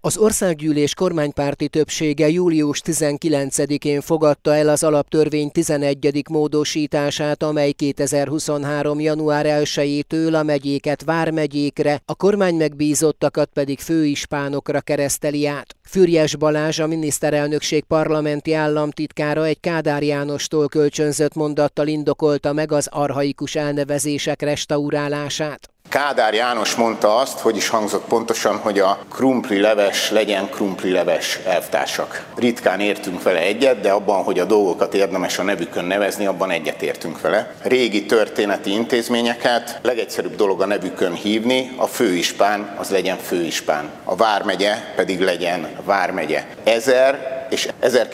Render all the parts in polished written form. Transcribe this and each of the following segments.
Az országgyűlés kormánypárti többsége július 19-én fogadta el az alaptörvény 11. módosítását, amely 2023. január 1-től a megyéket vármegyékre, a kormány megbízottakat pedig főispánokra kereszteli át. Füriyes Balázs, a miniszterelnökség parlamenti államtitkára egy Kádár Jánostól kölcsönzött mondattal indokolta meg az archaikus elnevezések restaurálását. Kádár János mondta azt, hogy is hangzott pontosan, hogy a krumplileves legyen krumplileves, elvtársak. Ritkán értünk vele egyet, de abban, hogy a dolgokat érdemes a nevükön nevezni, abban egyetértünk vele. Régi történeti intézményeket legegyszerűbb dolog a nevükön hívni, a főispán az legyen főispán, a vármegye pedig legyen vármegye. 1000 és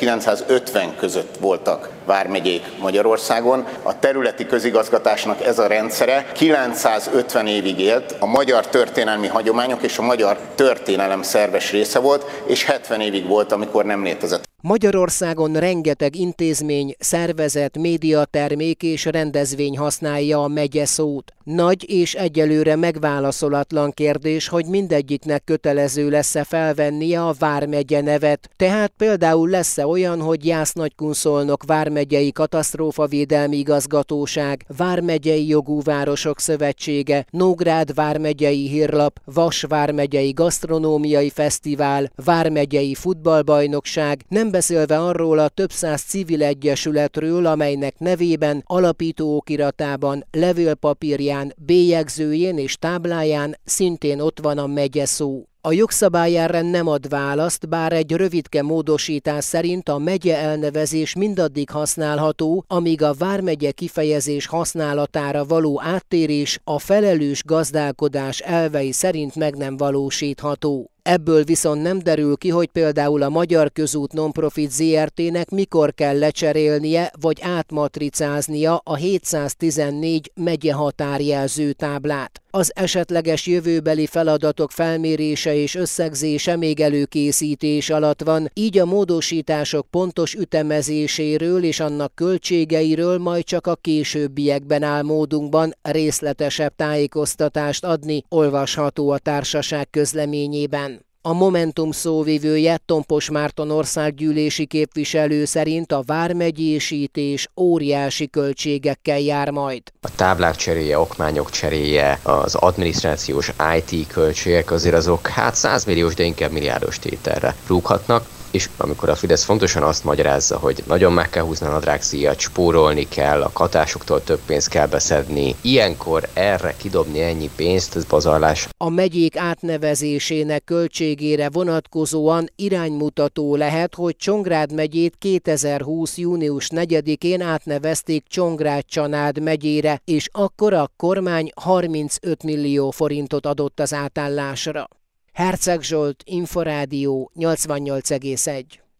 1950 között voltak vármegyék Magyarországon. A területi közigazgatásnak ez a rendszere 950 évig élt, a magyar történelmi hagyományok és a magyar történelem szerves része volt, és 70 évig volt, amikor nem létezett. Magyarországon rengeteg intézmény, szervezet, médiatermék és rendezvény használja a megye szót. Nagy és egyelőre megválaszolatlan kérdés, hogy mindegyiknek kötelező lesz-e felvennie a vármegye nevet. Tehát például lesz-e olyan, hogy Jász-Nagykunszolnok vármegyei katasztrófavédelmi igazgatóság, Vármegyei Jogú Városok Szövetsége, Nógrád vármegyei hírlap, Vas vármegyei gasztronómiai fesztivál, Vármegyei futballbajnokság, nem beszélve arról a több száz civil egyesületről, amelynek nevében, alapító okiratában, levélpapírján, bélyegzőjén és tábláján szintén ott van a megye szó. A jogszabály erre nem ad választ, bár egy rövidke módosítás szerint a megye elnevezés mindaddig használható, amíg a vármegye kifejezés használatára való áttérés a felelős gazdálkodás elvei szerint meg nem valósítható. Ebből viszont nem derül ki, hogy például a Magyar Közút Nonprofit Zrt-nek mikor kell lecserélnie vagy átmatricáznia a 714 megye határjelző táblát. Az esetleges jövőbeli feladatok felmérése és összegzése még előkészítés alatt van, így a módosítások pontos ütemezéséről és annak költségeiről majd csak a későbbiekben áll módunkban részletesebb tájékoztatást adni, olvasható a társaság közleményében. A Momentum szóvivője, Tompos Márton országgyűlési képviselő szerint a vármegyésítés óriási költségekkel jár majd. A táblák cseréje, okmányok cseréje, az adminisztrációs IT költségek azért azok 100 milliós, de inkább milliárdos tételre rúghatnak. És amikor a Fidesz fontosan azt magyarázza, hogy nagyon meg kell húzni a nadrágszíjat, spórolni kell, a katásoktól több pénzt kell beszedni, ilyenkor erre kidobni ennyi pénzt, ez pazarlás. A megyék átnevezésének költségére vonatkozóan iránymutató lehet, hogy Csongrád megyét 2020. június 4-én átnevezték Csongrád-Csanád megyére, és akkor a kormány 35 millió forintot adott az átállásra. Herceg Zsolt, Inforádió 88,1.